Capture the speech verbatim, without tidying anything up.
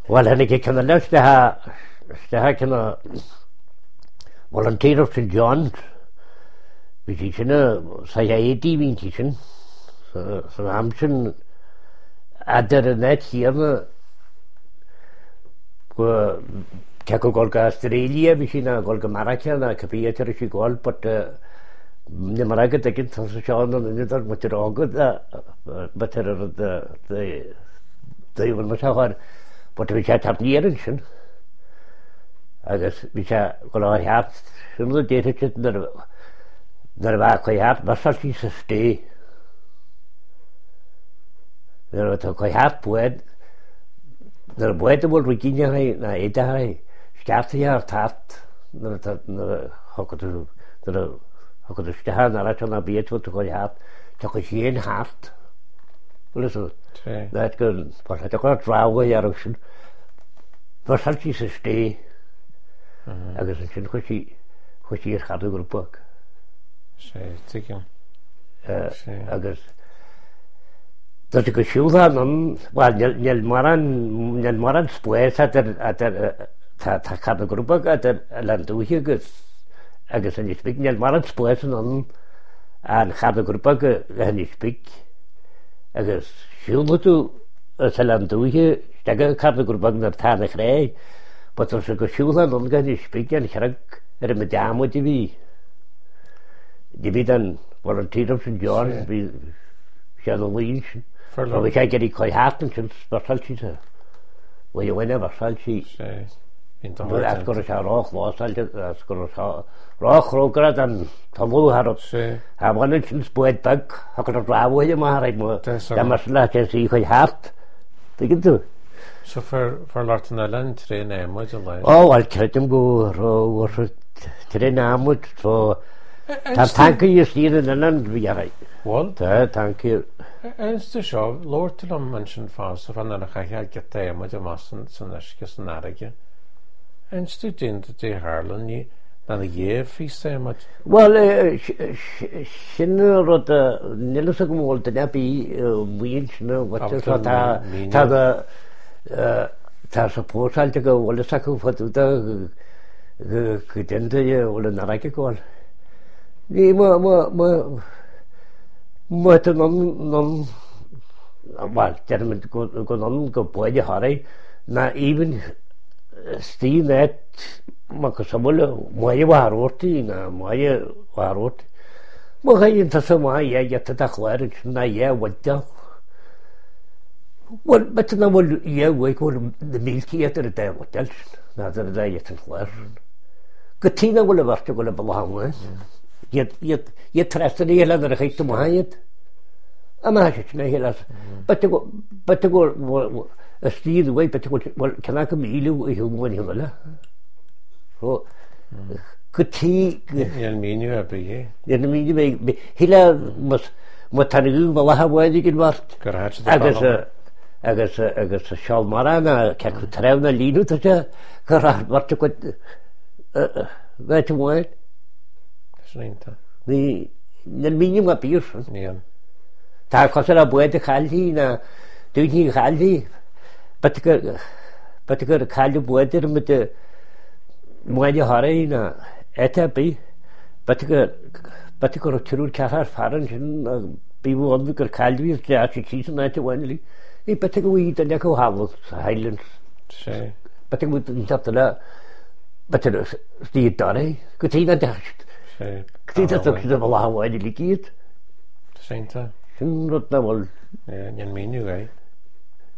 Wel, hynny ge cynnyl ysda cynna volunteer of Saint John's. Vi tyčene, så jeg er i min tyčen. Så, så ham sådan, at der er net hjemme, hvor kan gå golga Australia, hvis jeg golga Maracana, kapia til at gå på det. Ne Maraca det kan så sjovt, når det der måtte råge der, beter det det det var noget så på det vi har tabt neden. Altså hvis jeg går over her, så nu det det det der der var køjert, hvad så skal så stå? Der var der køjert på et der var det hvor Virginia nej der er starte jeg tabt når der når har du der har du stået der at man bliver til køjert, så kan jeg en hart. Eller så. Det er godt, for det går drage jeg også. Hvad skal de så stå? Jeg kan sådan kunne sige, kunne sige har du gruppe. Så det kan. Jeg kan. Der det kan jo være nogen, hvad jeg jeg maran jeg maran spoes at at at ta har du gruppe at land du hier jeg kan sådan ikke jeg maran spoes nogen an har du gruppe han ikke spik. Jeg kan jo du at land du hier der kan du gruppe der ta kræ. But there's a good shoe on the gun, speak and shrunk at a madame with the V. The V then volunteer of Saint John's, be shadow leash. For we can't get it quite half and since Versalci. Well, you whenever Salci. That's got a shower off, was that's got a shower. Rock, Roger, and Tomu had I wanted since poet bug, how could I drive away your marriage? There must let us see quite half. They can do. Så for for Lorton Island træne mod det lige. Åh, alt kan dem gå og så træne mod så der tanker i stilen den vi er. Hvad? Der tanker. Eneste sjov Lorton om mention fast så van der kan jeg gætte mod det massen sådan der skal sådan der ikke. Eneste det det Harlan i den je fisse mod. Well, shinner the Nelson Gold the nabi winch no what is that ta ta support alt go wala saku fatu ta kidende je wala narake ko ni mo mo mo mo to non non well gentlemen go go non go boye hare na even sti net ma ko samole moye waroti na moye waroti mo hayin ta sama ya ya ta khwar na ya wadda. Well, but now well, yeah, we call the milky at the day what else? Now the day at the floor. Katina will have to go to Belong. Yet, yet, yet, trust the yellow that I hate to my it. A magic, no, he but to go, but to go a steal away, but to go, well, can I come ill when you will? So, could he? You mean you have be? You mean you may, Hilla must, what I do, well, how well you get what? I guess. agus agus Sean Marana ce go trena líú tá chu marta go bheit bhil Srínta ní na mínim a bír níon tá cos a buid a chailtí na dúní chailtí but gur a chailú buidir mu de muide thraí na éte bí but gur trúr cethar faran sin bíhhain gur chailhí le a sí san éte bhainlí. I bet go we the Neko Havels Highlands. Say. But it would up to that. But it was the Donny. Could see that dashed. Say. Could see that the Malawi did it. Same time. Not the one. Yeah, you mean you, eh?